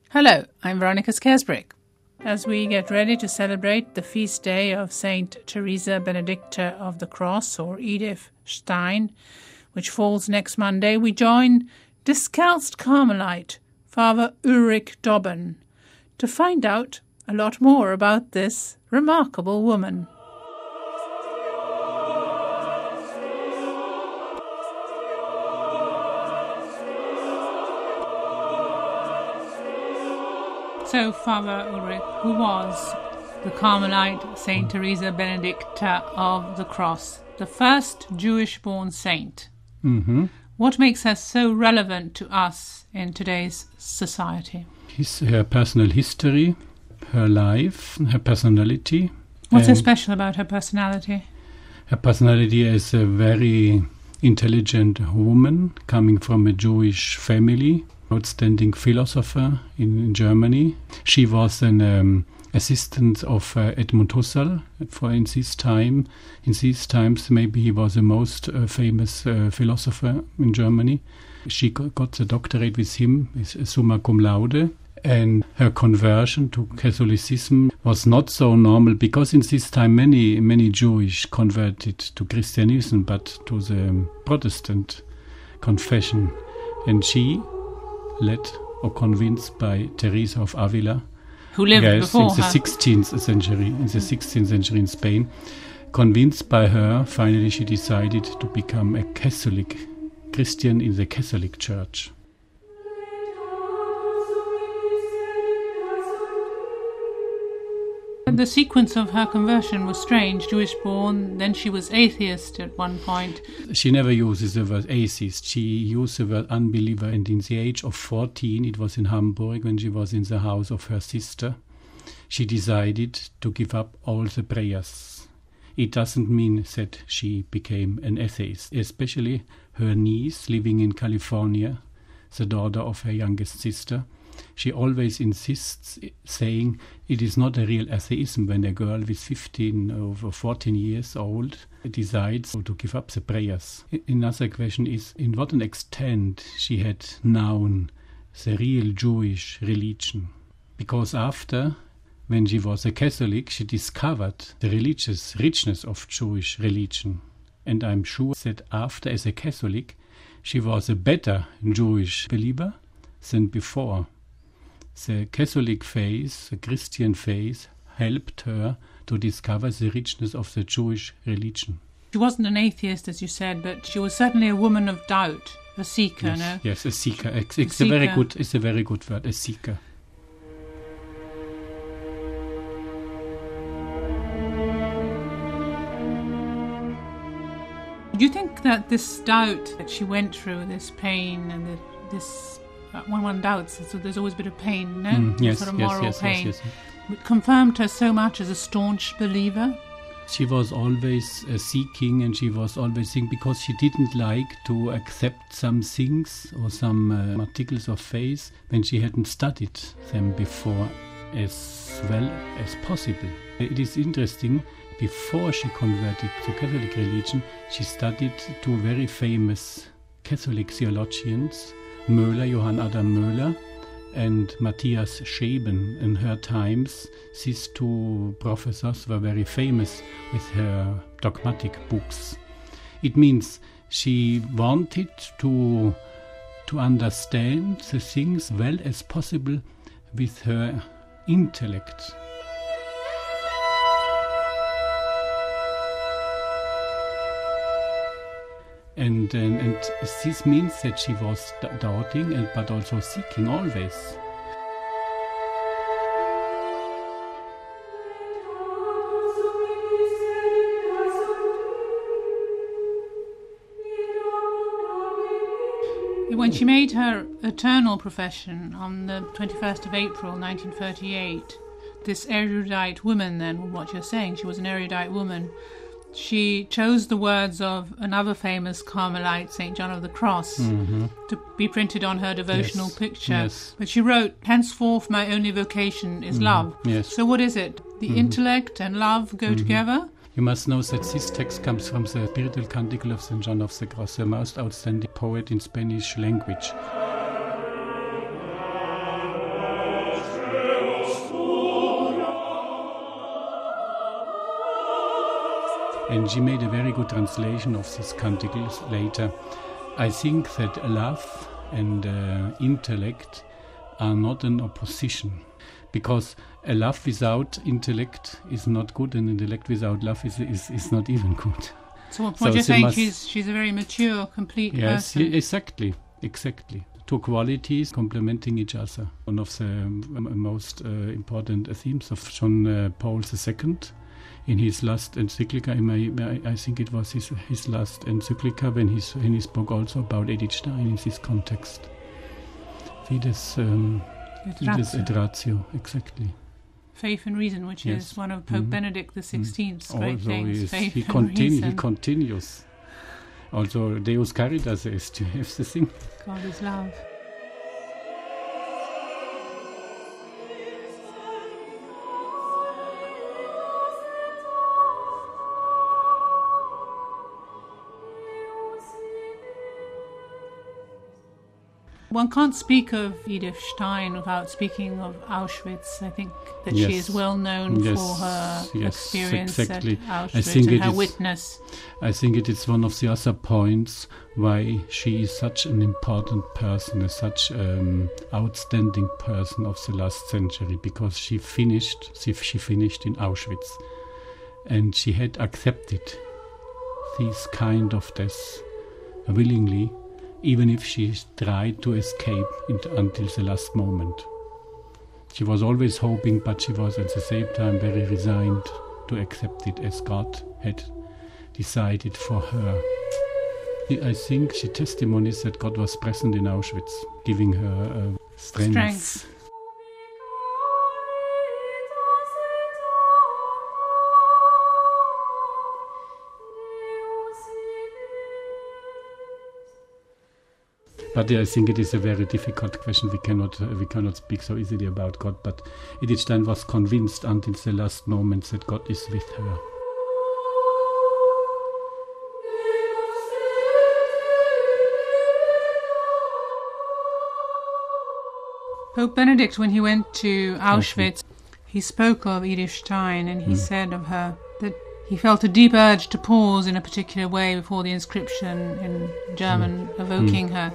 Hello, I'm Veronica Skersbrick. As we get ready to celebrate the feast day of Saint Teresa Benedicta of the Cross, or Edith Stein, which falls next Monday, we join Discalced Carmelite Father Ulrich Dobben to find out a lot more about this remarkable woman. So, Father Ulrich, who was the Carmelite Saint Teresa Benedicta of the Cross, the first Jewish-born saint? Mm-hmm. What makes her so relevant to us in today's society? Her personal history, her life, her personality. What's so special about her personality? Her personality is a very intelligent woman coming from a Jewish family. Outstanding philosopher in Germany. She was an assistant of Edmund Husserl in this time. In these times, maybe he was the most famous philosopher in Germany. She got the doctorate with him, summa cum laude. And her conversion to Catholicism was not so normal, because in this time many Jewish converted to Christianism, but to the Protestant confession. And she, led or convinced by Teresa of Avila, who lived before in the 16th century in Spain. Convinced by her, finally she decided to become a Catholic Christian in the Catholic Church. The sequence of her conversion was strange. Jewish-born, then she was atheist at one point. She never uses the word atheist. She used the word unbeliever, and in the age of 14, it was in Hamburg, when she was in the house of her sister, she decided to give up all the prayers. It doesn't mean that she became an atheist. Especially her niece, living in California, the daughter of her youngest sister, she always insists, saying it is not a real atheism when a girl with 15 or 14 years old decides to give up the prayers. Another question is, in what an extent she had known the real Jewish religion. Because after, when she was a Catholic, she discovered the religious richness of Jewish religion. And I'm sure that after, as a Catholic, she was a better Jewish believer than before. The Catholic faith, the Christian faith, helped her to discover the richness of the Jewish religion. She wasn't an atheist, as you said, but she was certainly a woman of doubt, a seeker, yes, no? Yes, a seeker. It's a very good word, a seeker. Do you think that this doubt that she went through, this pain and this... when one doubts, so there's always a bit of pain, no? Yes, sort of moral pain. Yes. It confirmed her so much as a staunch believer. She was always seeking, and she was always seeking, because she didn't like to accept some things or some articles of faith when she hadn't studied them before as well as possible. It is interesting, before she converted to Catholic religion, she studied two very famous Catholic theologians, Johann Adam Möhler and Matthias Scheben. In her times, these two professors were very famous with her dogmatic books. It means she wanted to understand the things well as possible with her intellect. And this means that she was doubting, but also seeking always. When she made her eternal profession on the 21st of April 1938, this erudite woman, then, what you're saying, she was an erudite woman, she chose the words of another famous Carmelite, St. John of the Cross, to be printed on her devotional picture. Yes. But she wrote, "Henceforth my only vocation is love." Yes. So what is it? The intellect and love go together? You must know that this text comes from the Spiritual Canticle of St. John of the Cross, the most outstanding poet in Spanish language. And she made a very good translation of these canticles later. I think that love and intellect are not an opposition, because a love without intellect is not good, and intellect without love is not even good. So what you're saying, she's a very mature, complete person. Yes, exactly. Two qualities complementing each other. One of the most important themes of John Paul II in his last encyclica, I think it was his last encyclica, when he spoke also about Edith Stein in this context. Fides et ratio, exactly. Faith and reason, which is one of Pope Benedict XVI's great things. He continues. Also, Deus Caritas est, you have the thing. God is love. One can't speak of Edith Stein without speaking of Auschwitz. I think that she is well known for her experience at Auschwitz and her witness. I think it is one of the other points why she is such an important person, such an outstanding person of the last century, because she finished in Auschwitz, and she had accepted this kind of death willingly, even if she tried to escape until the last moment. She was always hoping, but she was at the same time very resigned to accept it as God had decided for her. I think she testimonies that God was present in Auschwitz, giving her strength. But I think it is a very difficult question. We cannot speak so easily about God. But Edith Stein was convinced until the last moments that God is with her. Pope Benedict, when he went to Auschwitz, he spoke of Edith Stein, and he said of her that he felt a deep urge to pause in a particular way before the inscription in German evoking her.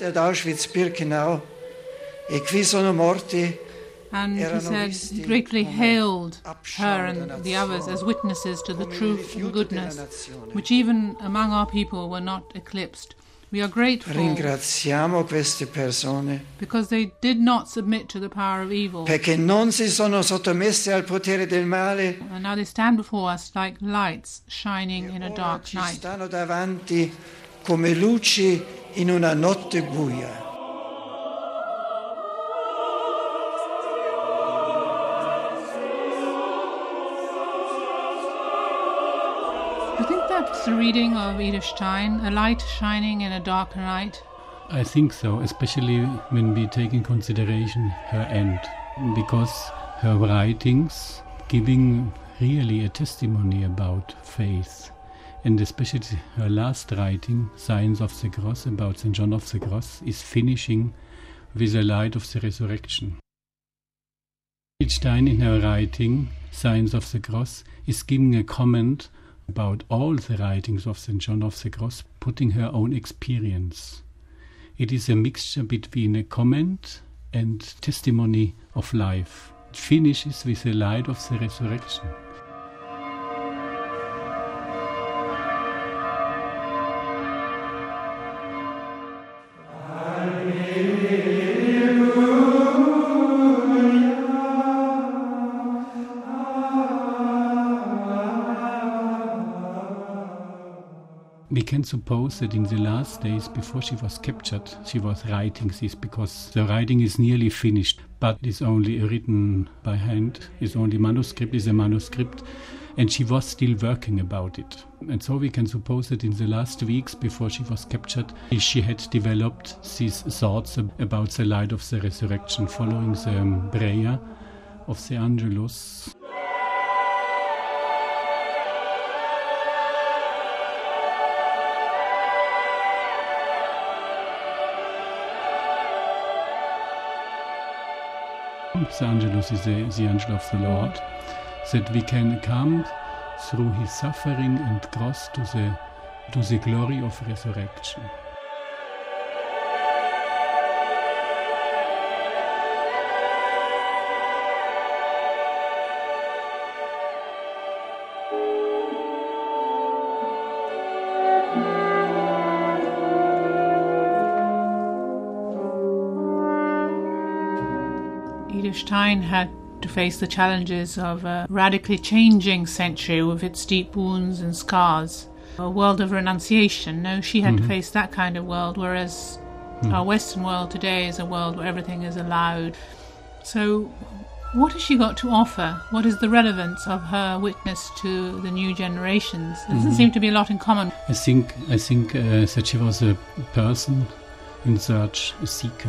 And he said he gratefully hailed her and the others as witnesses to the truth and goodness, which even among our people were not eclipsed. We are grateful Ringraziamo queste persone because they did not submit to the power of evil. Perché non si sono sottomesse al potere del male. And now they stand before us like lights shining in a dark night. Ci stanno davanti come luci in una notte buia. I think that's the reading of Edith Stein, a light shining in a dark night. I think so, especially when we take in consideration her end, because her writings giving really a testimony about faith, and especially her last writing, Signs of the Cross, about St. John of the Cross, is finishing with the light of the resurrection. Edith Stein, in her writing, Signs of the Cross, is giving a comment about all the writings of St. John of the Cross, putting her own experience. It is a mixture between a comment and testimony of life. It finishes with the light of the resurrection. We can suppose that in the last days before she was captured, she was writing this, because the writing is nearly finished, but is only written by hand, is only manuscript, is a manuscript, and she was still working about it. And so we can suppose that in the last weeks before she was captured, she had developed these thoughts about the light of the resurrection, following the prayer of the Angelus. The Angelus is the angel of the Lord, that we can come through his suffering and cross to the glory of resurrection. Edith Stein had to face the challenges of a radically changing century with its deep wounds and scars, a world of renunciation. No, she had to face that kind of world, whereas our Western world today is a world where everything is allowed. So what has she got to offer? What is the relevance of her witness to the new generations? There doesn't seem to be a lot in common. I think that she was a person in search, a seeker.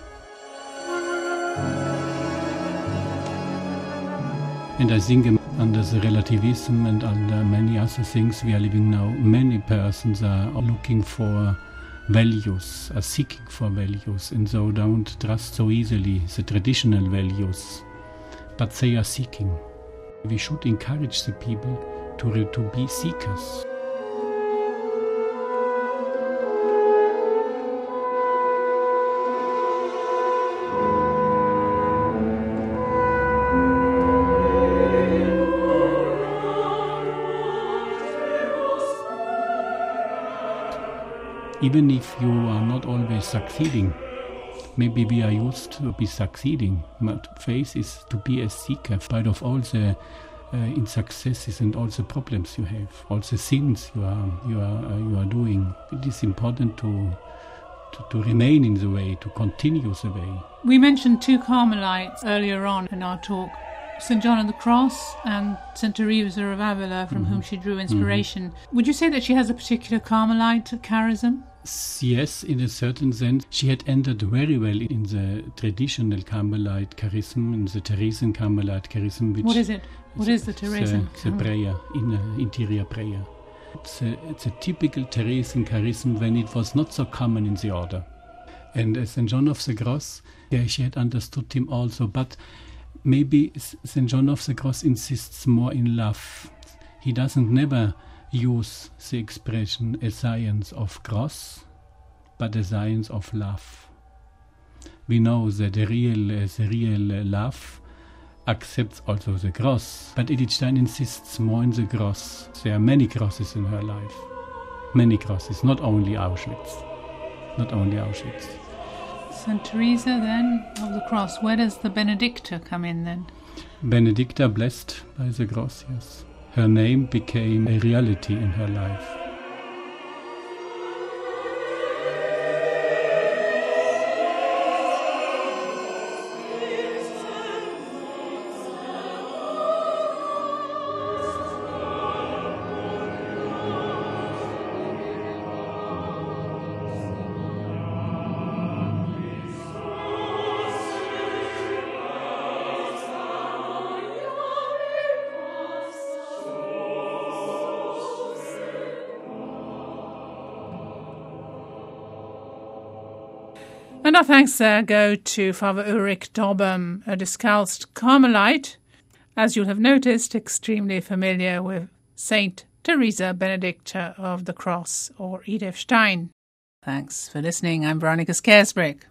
And I think under the relativism and under many other things we are living now, many persons are looking for values, are seeking for values, and so don't trust so easily the traditional values, but they are seeking. We should encourage the people to be seekers. Even if you are not always succeeding, maybe we are used to be succeeding, but faith is to be a seeker, in spite of all the insuccesses and all the problems you have, all the sins you are doing. It is important to remain in the way, to continue the way. We mentioned two Carmelites earlier on in our talk, St. John of the Cross and St. Teresa of Avila, from whom she drew inspiration. Would you say that she has a particular Carmelite charism? Yes, in a certain sense. She had entered very well in the traditional Carmelite charism, in the Theresian Carmelite charism. What is it? What is the Theresian? The prayer, interior prayer. It's a typical Theresian charism when it was not so common in the order. And St. John of the Cross, she had understood him also, but maybe St. John of the Cross insists more in love. He doesn't never use the expression a science of cross, but a science of love. We know that the real love accepts also the cross, but Edith Stein insists more on the cross. There are many crosses in her life. Many crosses, not only Auschwitz. Not only Auschwitz. St. Teresa, then, of the Cross. Where does the Benedicta come in, then? Benedicta, blessed by the cross, yes. Her name became a reality in her life. And our thanks go to Father Ulrich Dobem, a Discalced Carmelite, as you'll have noticed, extremely familiar with Saint Teresa Benedicta of the Cross, or Edith Stein. Thanks for listening. I'm Veronica Scaresbrick.